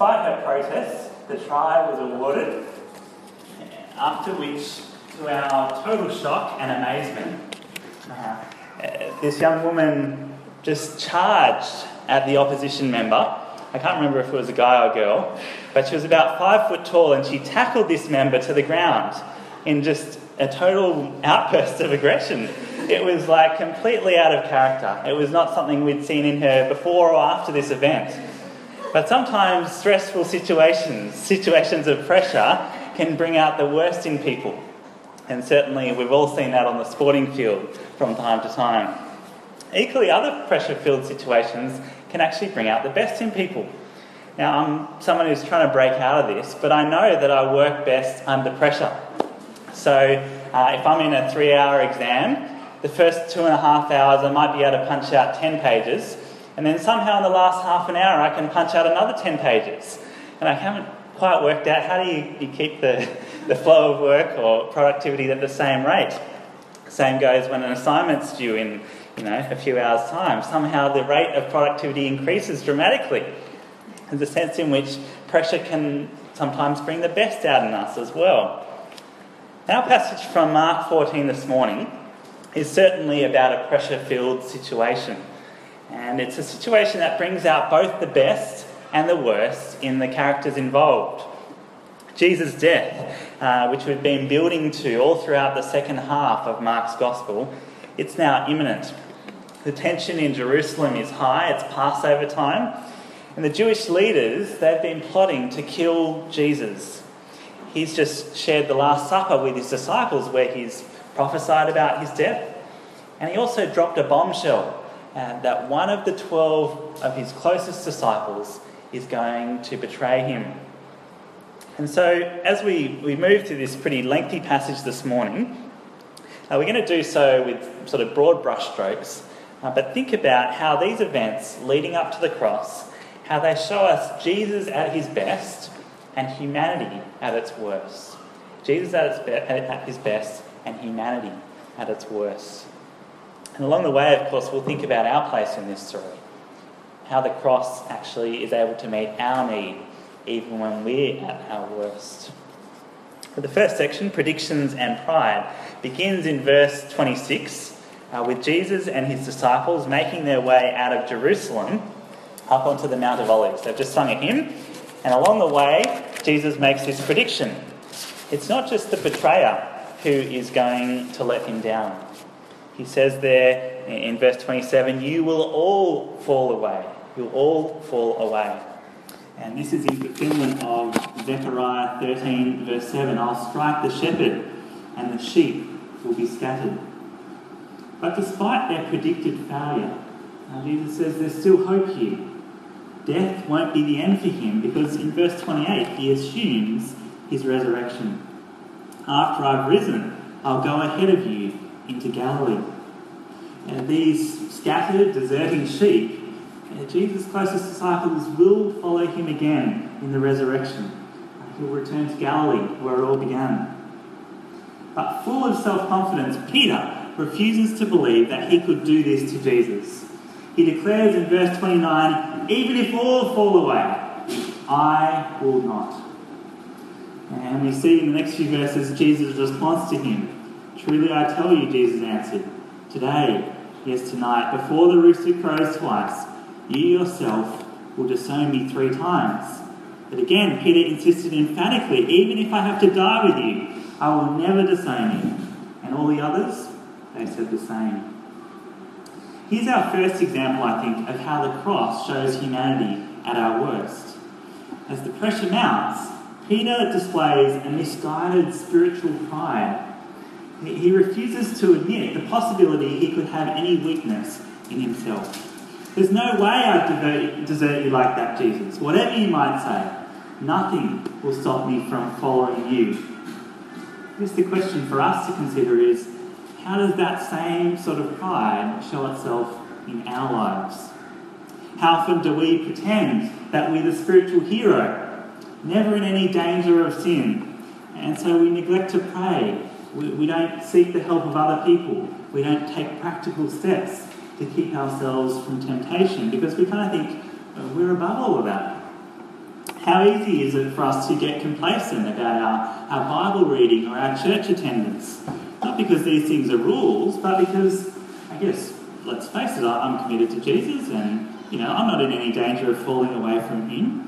despite her protests, the try was awarded, after which, to our total shock and amazement, this young woman just charged at the opposition member. I can't remember if it was a guy or girl, but she was about 5 foot tall, and she tackled this member to the ground in just a total outburst of aggression. It was like completely out of character. It was not something we'd seen in her before or after this event. But sometimes stressful situations of pressure, can bring out the worst in people. And certainly we've all seen that on the sporting field from time to time. Equally, other pressure-filled situations can actually bring out the best in people. Now, I'm someone who's trying to break out of this, but I know that I work best under pressure. So if I'm in a 3-hour exam, the first 2.5 hours I might be able to punch out 10 pages, and then somehow in the last half an hour I can punch out another 10 pages. And I haven't quite worked out how do you keep the flow of work or productivity at the same rate. Same goes when an assignment's due in a few hours' time. Somehow the rate of productivity increases dramatically. There's a sense in which pressure can sometimes bring the best out in us as well. Our passage from Mark 14 this morning is certainly about a pressure-filled situation. And it's a situation that brings out both the best and the worst in the characters involved. Jesus' death, which we've been building to all throughout the second half of Mark's Gospel, it's now imminent. The tension in Jerusalem is high, it's Passover time, and the Jewish leaders, they've been plotting to kill Jesus. He's just shared the Last Supper with his disciples where he's prophesied about his death, and he also dropped a bombshell that one of the 12 of his closest disciples is going to betray him. And so as we move to this pretty lengthy passage this morning, we're going to do so with sort of broad brushstrokes, but think about how these events leading up to the cross, how they show us Jesus at his best and humanity at its worst. Jesus at his best and humanity at its worst. And along the way, of course, we'll think about our place in this story, how the cross actually is able to meet our need even when we're at our worst. But the first section, predictions and pride, begins in verse 26 with Jesus and his disciples making their way out of Jerusalem up onto the Mount of Olives. They've just sung a hymn, and along the way, Jesus makes this prediction. It's not just the betrayer who is going to let him down. He says there in verse 27, "You will all fall away. You'll all fall away." And this is in fulfillment of Zechariah 13, verse 7. "I'll strike the shepherd, and the sheep will be scattered." But despite their predicted failure, Jesus says there's still hope here. Death won't be the end for him, because in verse 28 he assumes his resurrection. "After I've risen, I'll go ahead of you into Galilee." And these scattered, deserting sheep, Jesus' closest disciples will follow him again in the resurrection. He'll return to Galilee, where it all began. But full of self-confidence, Peter refuses to believe that he could do this to Jesus. He declares in verse 29, "Even if all fall away, I will not." And we see in the next few verses Jesus' response to him. "Truly I tell you," Jesus answered, "today, yes tonight, before the rooster crows twice, you yourself will disown me 3 times. But again, Peter insisted emphatically, "Even if I have to die with you, I will never disown you." And all the others, they said the same. Here's our first example, I think, of how the cross shows humanity at our worst. As the pressure mounts, Peter displays a misguided spiritual pride. He refuses to admit the possibility he could have any weakness in himself. "There's no way I'd desert you like that, Jesus. Whatever you might say, nothing will stop me from following you." I guess the question for us to consider is, how does that same sort of pride show itself in our lives? How often do we pretend that we're the spiritual hero, never in any danger of sin, and so we neglect to pray? We don't seek the help of other people. We don't take practical steps to keep ourselves from temptation because we kind of think we're above all of that. How easy is it for us to get complacent about our Bible reading or our church attendance? Not because these things are rules, but because, I guess, let's face it, I'm committed to Jesus and, I'm not in any danger of falling away from him.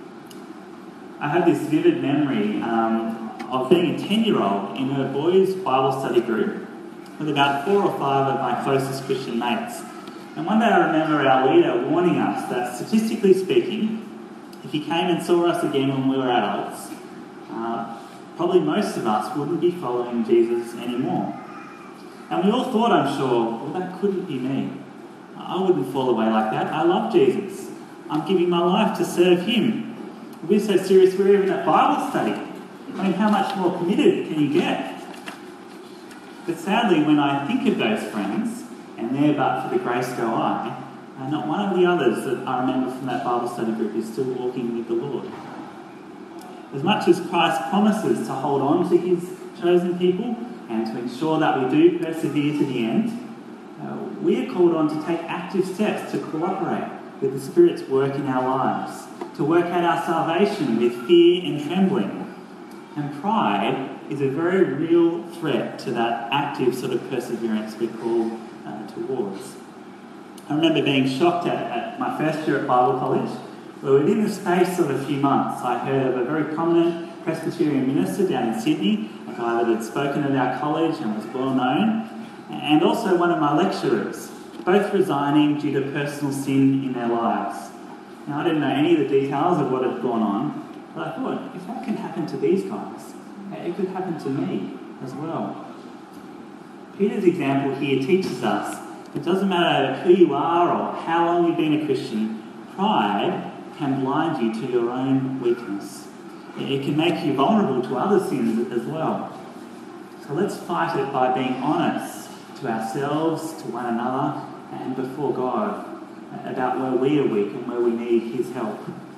I have this vivid memory of being a 10-year-old in a boys' Bible study group with about 4 or 5 of my closest Christian mates. And one day I remember our leader warning us that, statistically speaking, if he came and saw us again when we were adults, probably most of us wouldn't be following Jesus anymore. And we all thought, I'm sure, well, that couldn't be me. I wouldn't fall away like that. I love Jesus. I'm giving my life to serve him. We're so serious we're even at Bible study. I mean, how much more committed can you get? But sadly, when I think of those friends, and there but for the grace go I, not one of the others that I remember from that Bible study group is still walking with the Lord. As much as Christ promises to hold on to his chosen people and to ensure that we do persevere to the end, we are called on to take active steps to cooperate with the Spirit's work in our lives, to work out our salvation with fear and trembling. And pride is a very real threat to that active sort of perseverance we're called towards. I remember being shocked at my first year at Bible college, where within the space of a few months I heard of a very prominent Presbyterian minister down in Sydney, a guy that had spoken at our college and was well known, and also one of my lecturers, both resigning due to personal sin in their lives. Now, I didn't know any of the details of what had gone on, but I thought, if that can happen to these guys, it could happen to me as well. Peter's example here teaches us it doesn't matter who you are or how long you've been a Christian, pride can blind you to your own weakness. It can make you vulnerable to other sins as well. So let's fight it by being honest to ourselves, to one another, and before God about where we are weak and where we need his help.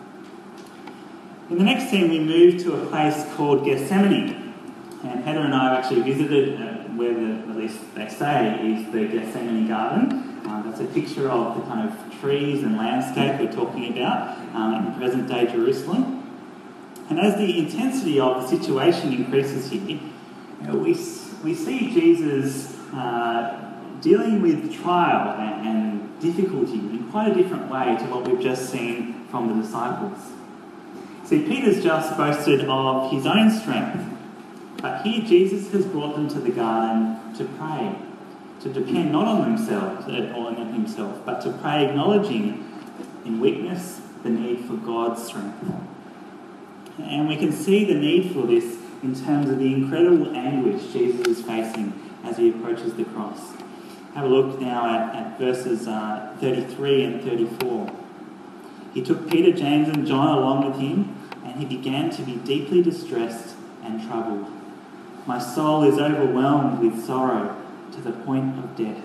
In the next scene, we move to a place called Gethsemane. And Heather and I have actually visited where, at least they say, is the Gethsemane Garden. That's a picture of the kind of trees and landscape we're talking about in present-day Jerusalem. And as the intensity of the situation increases here, we see Jesus dealing with trial and difficulty in quite a different way to what we've just seen from the disciples. See, Peter's just boasted of his own strength, but here Jesus has brought them to the garden to pray, to depend not on themselves or on himself, but to pray, acknowledging in weakness the need for God's strength. And we can see the need for this in terms of the incredible anguish Jesus is facing as he approaches the cross. Have a look now at verses 33 and 34. He took Peter, James and John along with him, and he began to be deeply distressed and troubled. My soul is overwhelmed with sorrow to the point of death.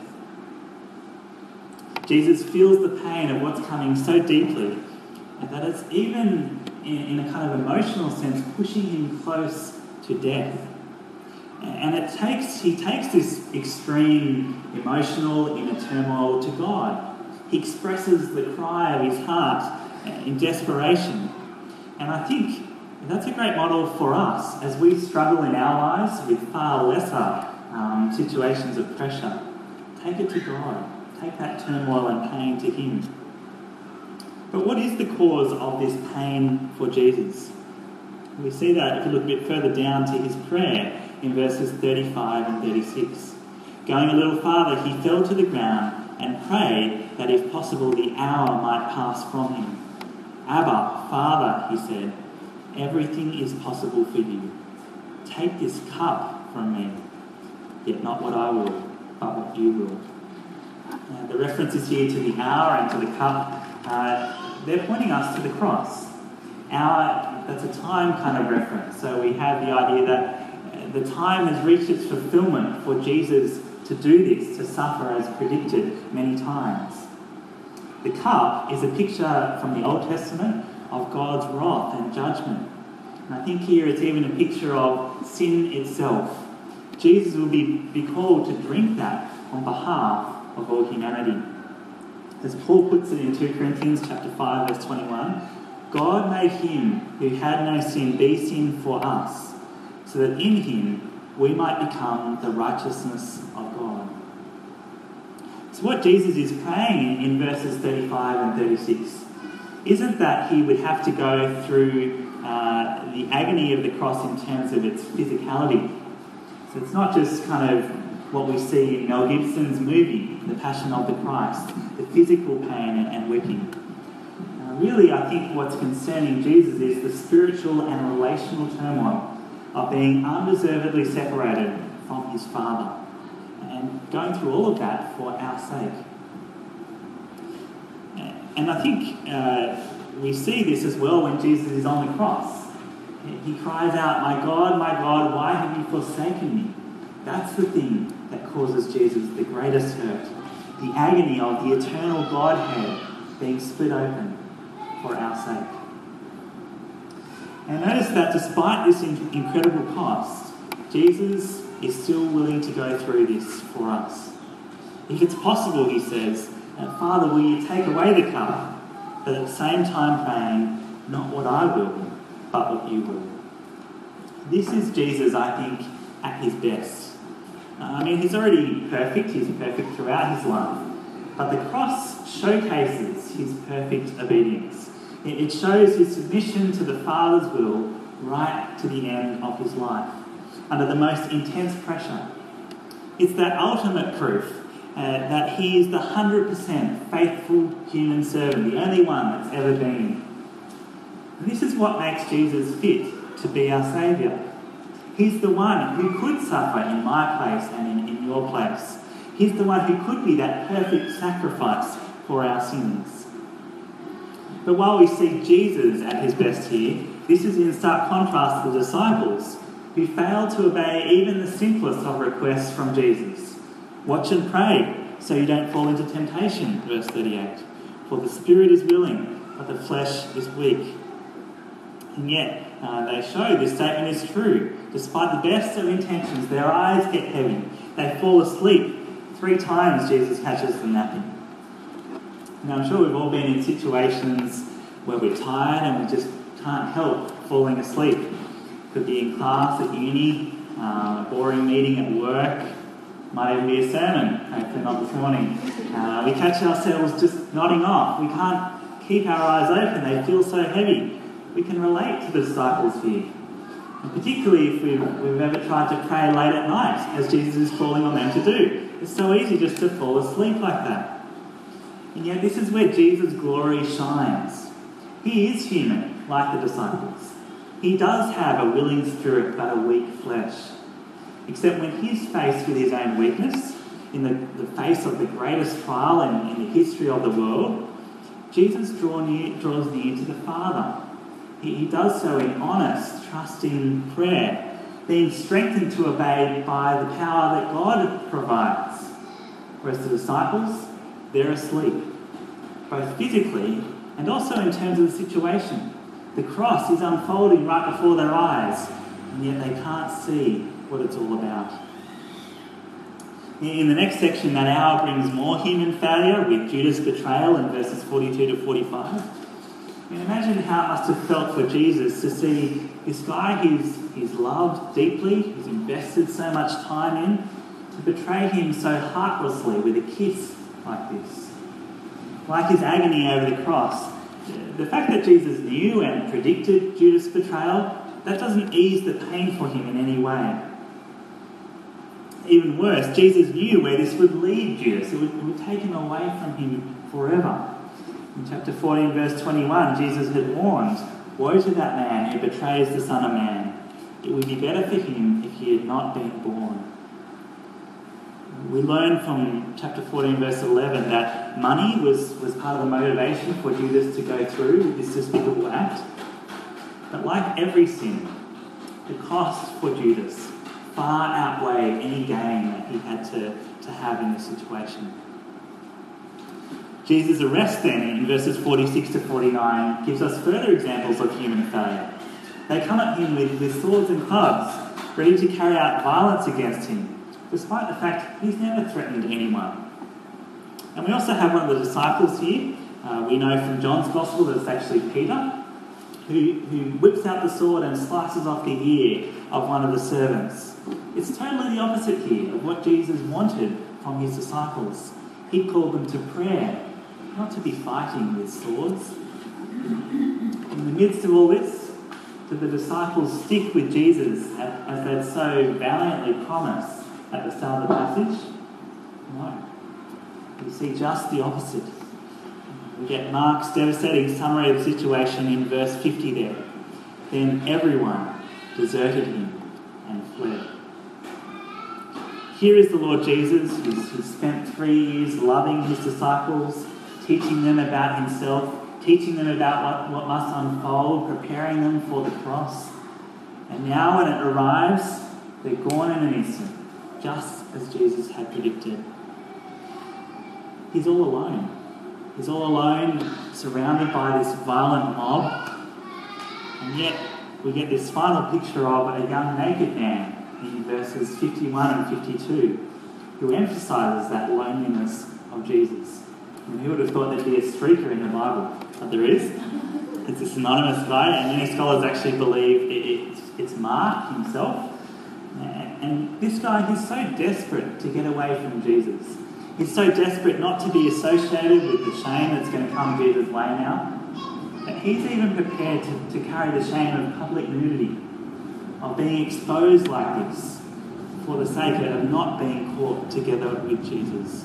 Jesus feels the pain of what's coming so deeply that it's even, in a kind of emotional sense, pushing him close to death. And he takes this extreme emotional inner turmoil to God. He expresses the cry of his heart in desperation. And I think that's a great model for us as we struggle in our lives with far lesser situations of pressure. Take it to God. Take that turmoil and pain to him. But what is the cause of this pain for Jesus? We see that if you look a bit further down to his prayer in verses 35 and 36. Going a little farther, he fell to the ground and prayed that if possible the hour might pass from him. Abba, Father, he said, everything is possible for you. Take this cup from me, yet not what I will, but what you will. The references here to the hour and to the cup, they're pointing us to the cross. Hour, that's a time kind of reference. So we have the idea that the time has reached its fulfillment for Jesus to do this, to suffer as predicted many times. The cup is a picture from the Old Testament of God's wrath and judgment. And I think here it's even a picture of sin itself. Jesus will be called to drink that on behalf of all humanity. As Paul puts it in 2 Corinthians chapter 5, verse 21, God made him who had no sin be sin for us, so that in him we might become the righteousness of God. So what Jesus is praying in verses 35 and 36 isn't that he would have to go through the agony of the cross in terms of its physicality. So it's not just kind of what we see in Mel Gibson's movie, The Passion of the Christ, the physical pain and whipping. Really, I think what's concerning Jesus is the spiritual and relational turmoil of being undeservedly separated from his Father and going through all of that for our sake. And I think we see this as well when Jesus is on the cross. He cries out, my God, why have you forsaken me?" That's the thing that causes Jesus the greatest hurt. The agony of the eternal Godhead being split open for our sake. And notice that despite this incredible cost, Jesus is still willing to go through this for us. If it's possible, he says, "Father, will you take away the cup?" But at the same time praying, "Not what I will, but what you will." This is Jesus, I think, at his best. He's already perfect. He's perfect throughout his life. But the cross showcases his perfect obedience. It shows his submission to the Father's will right to the end of his life, under the most intense pressure. It's that ultimate proof that he is the 100% faithful human servant, the only one that's ever been. And this is what makes Jesus fit to be our Saviour. He's the one who could suffer in my place and in your place. He's the one who could be that perfect sacrifice for our sins. But while we see Jesus at his best here, this is in stark contrast to the disciples, who failed to obey even the simplest of requests from Jesus. "Watch and pray, so you don't fall into temptation," verse 38. "For the spirit is willing, but the flesh is weak." And yet, they show this statement is true. Despite the best of intentions, their eyes get heavy. They fall asleep. 3 times Jesus catches them napping. Now, I'm sure we've all been in situations where we're tired and we just can't help falling asleep. Could be in class at uni, a boring meeting at work, might even be a sermon, hopefully not this morning. We catch ourselves just nodding off. We can't keep our eyes open. They feel so heavy. We can relate to the disciples here. And particularly if we've ever tried to pray late at night, as Jesus is calling on them to do. It's so easy just to fall asleep like that. And yet this is where Jesus' glory shines. He is human, like the disciples. He does have a willing spirit, but a weak flesh. Except when he's faced with his own weakness, in the face of the greatest trial in the history of the world, Jesus draws near to the Father. He does so in honest, trusting prayer, being strengthened to obey by the power that God provides. Whereas the disciples, they're asleep, both physically and also in terms of the situation. The cross is unfolding right before their eyes, and yet they can't see what it's all about. In the next section, that hour brings more human failure with Judas' betrayal in verses 42 to 45. Imagine how it must have felt for Jesus to see this guy he's loved deeply, he's invested so much time in, to betray him so heartlessly with a kiss like this. Like his agony over the cross, the fact that Jesus knew and predicted Judas' betrayal, that doesn't ease the pain for him in any way. Even worse, Jesus knew where this would lead Judas. It would take him away from him forever. In chapter 14, verse 21, Jesus had warned, "Woe to that man who betrays the Son of Man. It would be better for him if he had not been born." We learn from chapter 14, verse 11, that money was part of the motivation for Judas to go through with this despicable act. But like every sin, the cost for Judas far outweighed any gain that he had to have in this situation. Jesus' arrest then, in verses 46 to 49, gives us further examples of human failure. They come at him with swords and clubs, ready to carry out violence against him, despite the fact he's never threatened anyone. And we also have one of the disciples here. We know from John's Gospel that it's actually Peter. who whips out the sword and slices off the ear of one of the servants. It's totally the opposite here of what Jesus wanted from his disciples. He called them to prayer, not to be fighting with swords. In the midst of all this, did the disciples stick with Jesus as they'd so valiantly promised at the start of the passage? No. We see just the opposite. We get Mark's devastating summary of the situation in verse 50 there. Then everyone deserted him and fled. Here is the Lord Jesus, who's spent 3 years loving his disciples, teaching them about himself, teaching them about what must unfold, preparing them for the cross. And now when it arrives, they're gone in an instant, just as Jesus had predicted. He's all alone. He's all alone, surrounded by this violent mob. And yet we get this final picture of a young naked man in verses 51 and 52, who emphasises that loneliness of Jesus. And who would have thought there'd be a streaker in the Bible? But there is. It's a synonymous guy, and many scholars actually believe it's Mark himself. And this guy, he's so desperate to get away from Jesus. He's so desperate not to be associated with the shame that's going to come Jesus' way now, that he's even prepared to carry the shame of public nudity, of being exposed like this, for the sake of not being caught together with Jesus.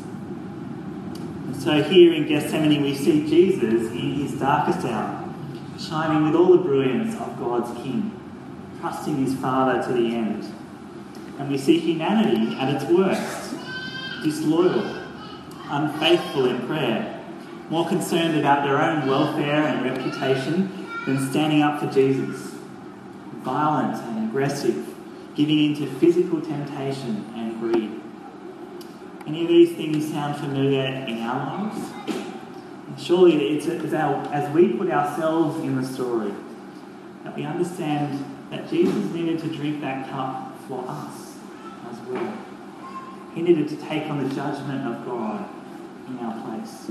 And so here in Gethsemane we see Jesus in his darkest hour, shining with all the brilliance of God's King, trusting his Father to the end. And we see humanity at its worst, disloyal, unfaithful in prayer, more concerned about their own welfare and reputation than standing up for Jesus, violent and aggressive, giving into physical temptation and greed. Any of these things sound familiar in our lives? And surely it's as we put ourselves in the story that we understand that Jesus needed to drink that cup for us as well. He needed to take on the judgment of God in our place.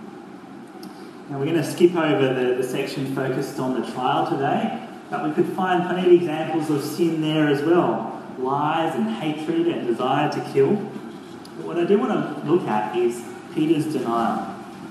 Now we're going to skip over the section focused on the trial today, but we could find plenty of examples of sin there as well. Lies and hatred and desire to kill. But what I do want to look at is Peter's denial.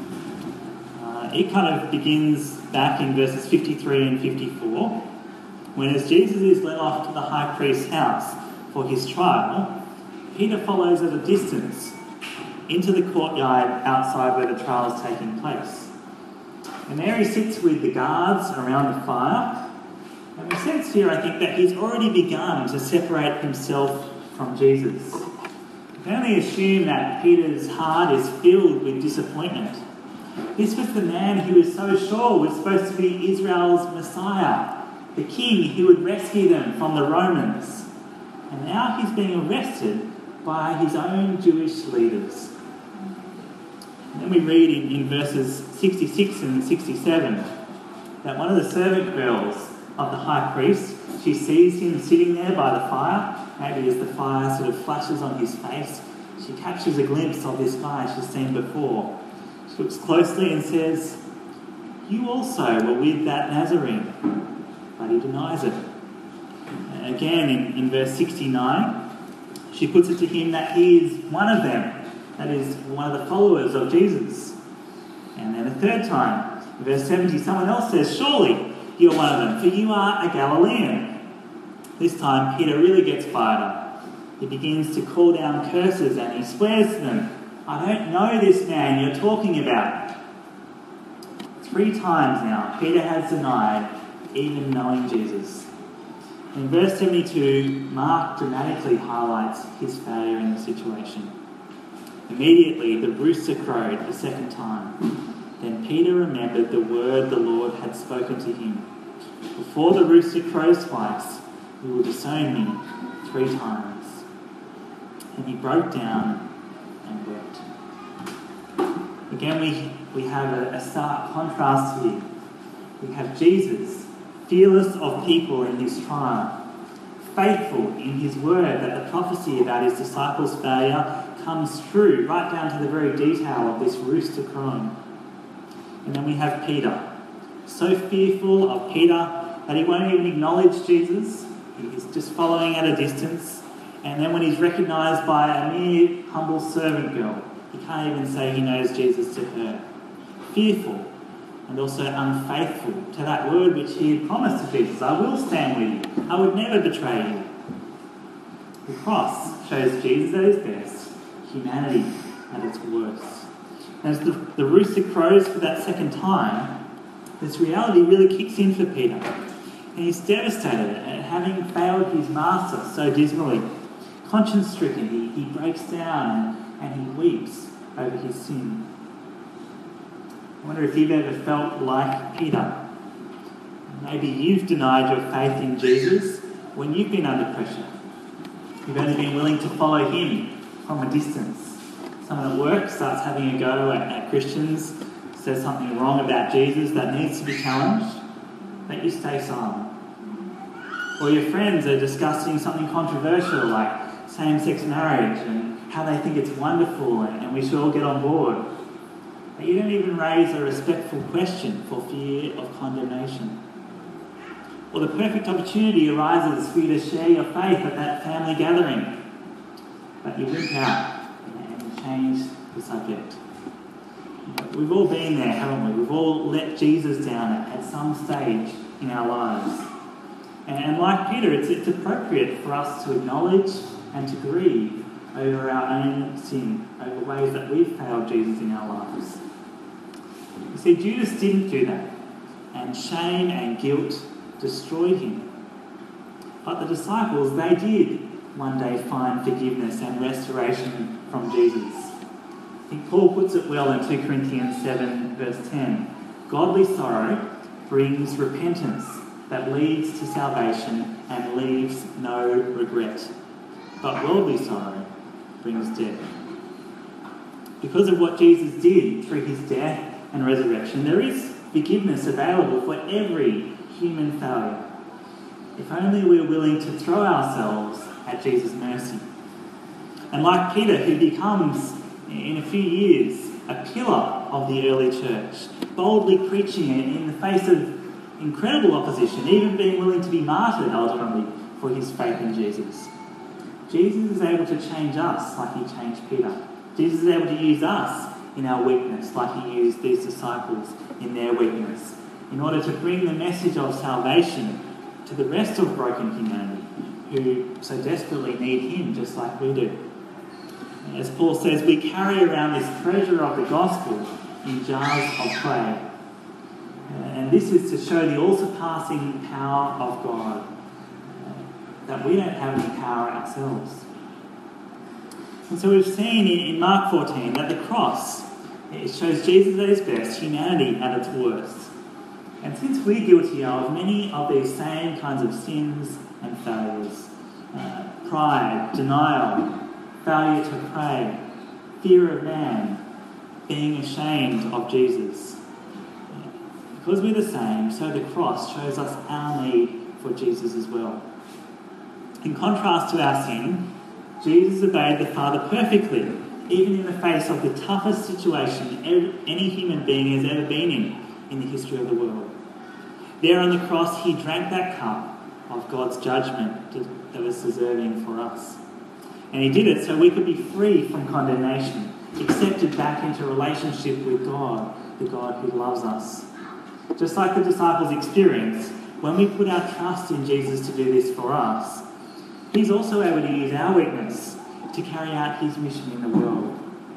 It kind of begins back in verses 53 and 54, when as Jesus is led off to the high priest's house for his trial, Peter follows at a distance into the courtyard outside where the trial is taking place. And there he sits with the guards around the fire. And we sense here, I think, that he's already begun to separate himself from Jesus. We can only assume that Peter's heart is filled with disappointment. This was the man he was so sure was supposed to be Israel's Messiah, the king who would rescue them from the Romans. And now he's being arrested by his own Jewish leaders. And then we read in verses 66 and 67 that one of the servant girls of the high priest, she sees him sitting there by the fire, maybe as the fire sort of flashes on his face. She captures a glimpse of this guy she's seen before. She looks closely and says, "You also were with that Nazarene." But he denies it. And again, in verse 69, she puts it to him that he is one of them, that is, one of the followers of Jesus. And then a third time, in verse 70, someone else says, "Surely you're one of them, for you are a Galilean." This time, Peter really gets fired up. He begins to call down curses and he swears to them, "I don't know this man you're talking about." 3 times now, Peter has denied even knowing Jesus. In verse 72, Mark dramatically highlights his failure in the situation. Immediately, the rooster crowed the second time. Then Peter remembered the word the Lord had spoken to him. "Before the rooster crows twice, you will disown me 3 times." And he broke down and wept. Again, we have a stark contrast here. We have Jesus, fearless of people in his trial, faithful in his word that the prophecy about his disciples' failure comes true, right down to the very detail of this rooster crowing. And then we have Peter, so fearful of Peter that he won't even acknowledge Jesus. He's just following at a distance. And then when he's recognised by a mere humble servant girl, he can't even say he knows Jesus to her. Fearful and also unfaithful to that word which he had promised to Jesus. I will stand with you. I would never betray you. The cross shows Jesus at his best, humanity at its worst. As the rooster crows for that second time, this reality really kicks in for Peter. And he's devastated at having failed his master so dismally. Conscience-stricken, he breaks down and he weeps over his sin. I wonder if you've ever felt like Peter. Maybe you've denied your faith in Jesus when you've been under pressure. You've only been willing to follow him from a distance. Someone at work starts having a go at Christians, says something wrong about Jesus that needs to be challenged, but you stay silent. Or your friends are discussing something controversial like same-sex marriage and how they think it's wonderful and we should all get on board. But you don't even raise a respectful question for fear of condemnation. Or the perfect opportunity arises for you to share your faith at that family gathering, but you wimp out and change the subject. We've all been there, haven't we? We've all let Jesus down at some stage in our lives. And like Peter, it's appropriate for us to acknowledge and to grieve over our own sin, over ways that we've failed Jesus in our lives. You see, Judas didn't do that, and shame and guilt destroyed him. But the disciples, they did one day find forgiveness and restoration from Jesus. I think Paul puts it well in 2 Corinthians 7 verse 10. Godly sorrow brings repentance that leads to salvation and leaves no regret. But worldly sorrow brings death. Because of what Jesus did through his death and resurrection, there is forgiveness available for every human failure. If only we're willing to throw ourselves at Jesus' mercy. And like Peter, who becomes, in a few years, a pillar of the early church, boldly preaching it in the face of incredible opposition, even being willing to be martyred ultimately for his faith in Jesus. Jesus is able to change us like he changed Peter. Jesus is able to use us in our weakness like he used these disciples in their weakness, in order to bring the message of salvation to the rest of broken humanity who so desperately need him just like we do. As Paul says, we carry around this treasure of the gospel in jars of clay. And this is to show the all-surpassing power of God, that we don't have any power ourselves. And so we've seen in Mark 14 that the cross, it shows Jesus at his best, humanity at its worst. And since we're guilty of many of these same kinds of sins and failures, pride, denial, failure to pray, fear of man, being ashamed of Jesus, because we're the same, so the cross shows us our need for Jesus as well. In contrast to our sin, Jesus obeyed the Father perfectly, even in the face of the toughest situation any human being has ever been in the history of the world. There on the cross, he drank that cup of God's judgment that was deserving for us. And he did it so we could be free from condemnation, accepted back into relationship with God, the God who loves us. Just like the disciples experienced, when we put our trust in Jesus to do this for us, he's also able to use our weakness to carry out his mission in the world.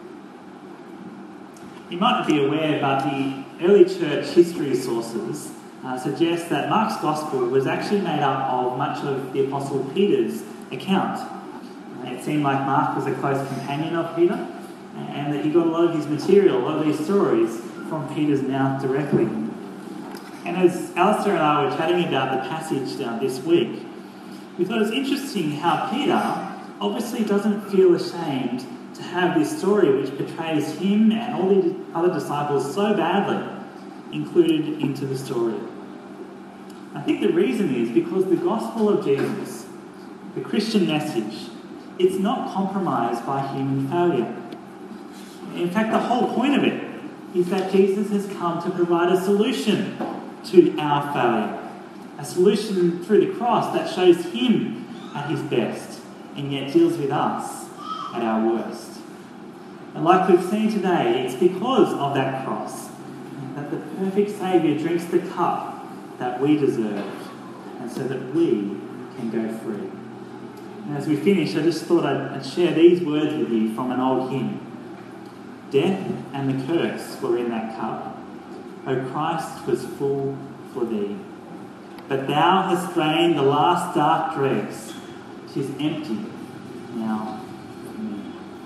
You might not be aware, but the early church history sources suggest that Mark's Gospel was actually made up of much of the Apostle Peter's account. It seemed like Mark was a close companion of Peter, and that he got a lot of his material, a lot of these stories, from Peter's mouth directly. And as Alistair and I were chatting about the passage this week, we thought it was interesting how Peter obviously doesn't feel ashamed to have this story which portrays him and all the other disciples so badly included into the story. I think the reason is because the gospel of Jesus, the Christian message, it's not compromised by human failure. In fact, the whole point of it is that Jesus has come to provide a solution to our failure. A solution through the cross that shows him at his best and yet deals with us at our worst. And like we've seen today, it's because of that cross that the perfect Saviour drinks the cup that we deserve, and so that we can go free. And as we finish, I just thought I'd share these words with you from an old hymn. Death and the curse were in that cup. O Christ was full for thee. But thou hast drained the last dark dregs. 'Tis empty now for me.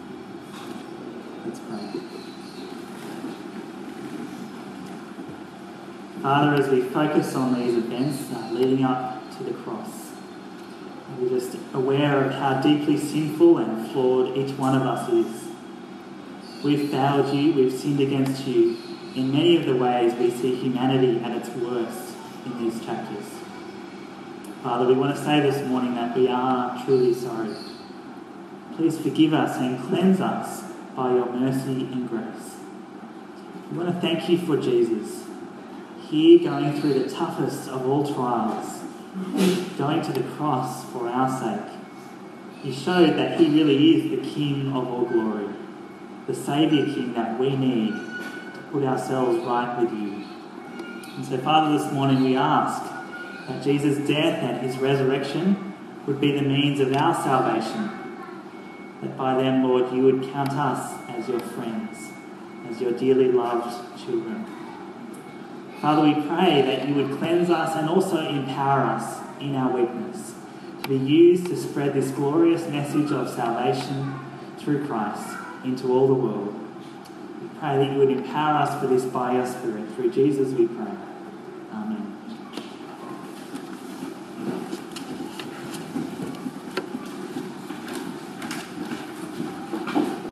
Let's pray. Father, as we focus on these events leading up to the cross, we're just aware of how deeply sinful and flawed each one of us is. We've failed you, we've sinned against you. In many of the ways we see humanity at its worst in these chapters. Father, we want to say this morning that we are truly sorry. Please forgive us and cleanse us by your mercy and grace. We want to thank you for Jesus, here going through the toughest of all trials, going to the cross for our sake. He showed that he really is the King of all glory, the Saviour King that we need to put ourselves right with you. And so, Father, this morning we ask that Jesus' death and his resurrection would be the means of our salvation, that by them, Lord, you would count us as your friends, as your dearly loved children. Father, we pray that you would cleanse us and also empower us in our weakness to be used to spread this glorious message of salvation through Christ into all the world. We pray that you would empower us for this by your Spirit. Through Jesus we pray.